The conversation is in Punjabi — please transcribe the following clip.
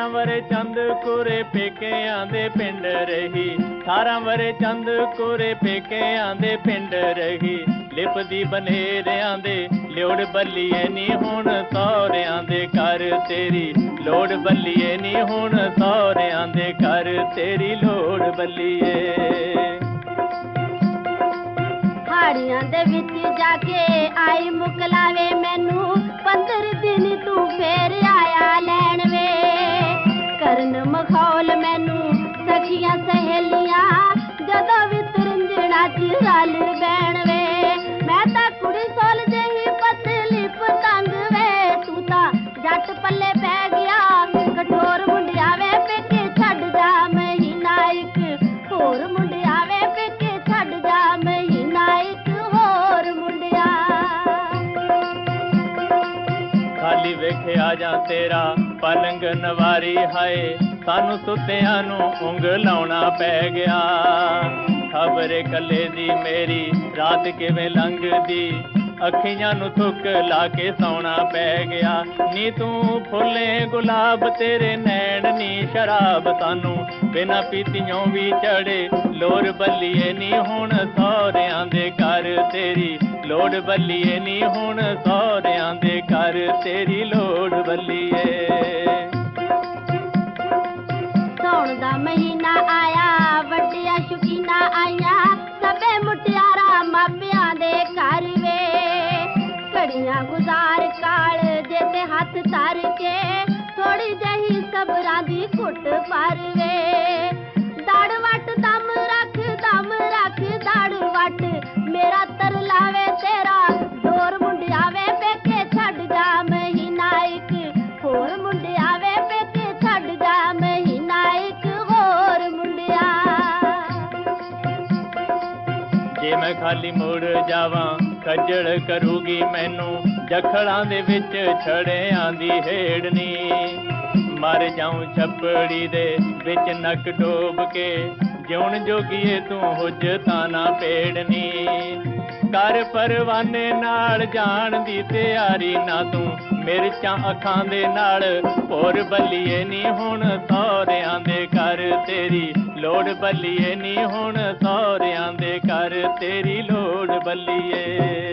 18 ਵਰੇ ਚੰਦ ਕੋਰੇ ਪੇਕਿਆਂ ਦੇ ਪਿੰਡ ਰਹੀ। 18 ਵਰੇ ਚੰਦ ਕੋਰੇ ਪੇਕਿਆਂ ਦੇ ਪਿੰਡ ਰਹੀ। ਲਿਪਦੀ ਬਨੇਰਿਆਂ ਦੇ ਲੋੜ ਬੱਲੀਏ ਨੀ ਹੁਣ ਸਹੁਰਿਆਂ ਦੇ ਘਰ ਤੇਰੀ ਲੋੜ ਬੱਲੀਏ ਨੀ ਹੁਣ ਸਹੁਰਿਆਂ ਦੇ ਘਰ ਤੇਰੀ ਲੋੜ ਬੱਲੀਏ। ਹਾੜੀਆਂ ਦੇ ਵਿੱਚ ਜਾ ਕੇ ਆਈ ਮੁਕਲਾਵੇ ਮੈਨੂੰ 15 ਦਿਨ ਤੂੰ ਫੇਰ ਆਇਆ ਲੈਣ ਵੇ। ਕਰਨ ਮਖੌਲ ਮੈਨੂੰ ਸਖੀਆਂ ਸਹੇਲੀਆਂ ਜਦੋਂ ਵੀ ਤਰੰਜਣਾ ਚ ਰਲ ਬੈਣ ਵੇ। ਮੈਂ ਤਾਂ ਕੁੜੀ ਸੋਲ ਜਿਹੀ ਪਤਲੀ ਪਤੰਗ ਵੇ ਤੂੰ ਤਾਂ ਜੱਟ ਪੱਲੇ ਪੈ ਗਿਆ ਕਠੋਰ ਮੁੰਡਿਆ ਵੇ ਪੇਕੇ ਛੱਡ ਜਾ ਮਹੀਨਾ ਇੱਕ ਹੋਰ ਮੁੰਡਿਆ ਵੇ ਪੇਕੇ ਛੱਡ ਜਾ ਮਹੀਨਾ ਇੱਕ ਹੋਰ ਮੁੰਡਿਆ। ਖਾਲੀ ਵੇਖਿਆ ਜਾਂ ਤੇਰਾ ਪਲੰਗ ਨਵਾਰੀ ਹਾਏ ਸਾਨੂੰ ਸੁੱਤਿਆਂ ਨੂੰ ਉਂਗਲਾਉਣਾ ਪੈ ਗਿਆ। ਖਬਰੇ ਕੱਲੇ ਦੀ ਮੇਰੀ ਰਾਤ ਕਿਵੇਂ ਲੰਘਦੀ ਅੱਖੀਆਂ ਨੂੰ ਥੁੱਕ ਲਾ ਕੇ ਸੌਣਾ ਪੈ ਗਿਆ। ਨੀ ਤੂੰ ਫੁੱਲੇ ਗੁਲਾਬ ਤੇਰੇ ਨੈਣ ਨੀ ਸ਼ਰਾਬ ਸਾਨੂੰ ਬਿਨਾਂ ਪੀਤੀਓਂ ਵੀ ਚੜੇ ਲੋੜ ਬੱਲੀਏ ਨੀ ਹੁਣ ਸਹੁਰਿਆਂ ਦੇ ਘਰ ਤੇਰੀ ਲੋੜ ਬੱਲੀਏ ਨੀ ਹੁਣ ਸਹੁਰਿਆਂ ਦੇ ਘਰ ਤੇਰੀ ਲੋੜ ਬੱਲੀਏ। ਸੌਣ ਦਾ ਮਹੀਨਾ ਆਇਆ ਵੱਡੀਆਂ ਸ਼ੁਕੀਨਾਂ ਆਈਆਂ ਸਭੇ ਮੁਟਿਆਰਾਂ ਮਾਪਿਆਂ ਦੇ ਘਰ ਵੇ। ਘੜੀਆਂ ਗੁਜ਼ਾਰ ਕਾਲ ਜੇ ਤੇ ਹੱਥ ਧਰ ਕੇ ਥੋੜੀ ਜਿਹੀ ਸਬਰਾਂ ਦੀ ਘੁੱਟ ਭਰ ਵੇ। ਦੜ ਵੱਟ ਦਮ ਰੱਖ ਦੜ ਵੱਟ ਮੇਰਾ ਤਰਲਾਵੇ ਤੇਰਾ ਜ਼ੋਰ ਮੁੰਡਿਆ ਵੇ ਪੇਕੇ ਛੱਡ ਜਾ ਮਹੀਨਾ ਇੱਕ ਹੋਰ ਮੁੰਡਿਆ ਵੇ ਪੇਕੇ ਛੱਡ ਜਾ ਮਹੀਨਾ ਇੱਕ ਹੋਰ ਮੁੰਡਿਆ। ਜੇ ਮੈਂ ਖਾਲੀ ਮੁੜ ਜਾਵਾਂ ਖੱਜਲ ਕਰੂਗੀ ਮੈਨੂੰ ਜਖੜਾਂ ਦੇ ਵਿੱਚ ਛੜਿਆਂ ਦੀ ਹੇੜਨੀ। ਮਰ ਜਾਊਂ ਛੱਪੜੀ ਦੇ ਵਿੱਚ ਨੱਕ ਡੋਬ ਕੇ ਜਿਉਣ ਜੋਗੀਏ ਤੂੰ ਹੁਜਤਾਂ ਨਾ ਪੇੜਨੀ। ਕਰ ਪਰਵਾਨੇ ਨਾਲ ਜਾਣ ਦੀ ਤਿਆਰੀ ਨਾ ਤੂੰ ਮਿਰਚਾਂ ਅੱਖਾਂ ਦੇ ਨਾਲ ਹੋਰ ਬੱਲੀਏ ਨੀ ਹੁਣ ਸਹੁਰਿਆਂ ਦੇ ਘਰ ਤੇਰੀ ਲੋੜ ਬੱਲੀਏ ਨੀ ਹੁਣ ਸਹੁਰਿਆਂ ਦੇ ਘਰ ਤੇਰੀ ਲੋੜ ਬੱਲੀਏ।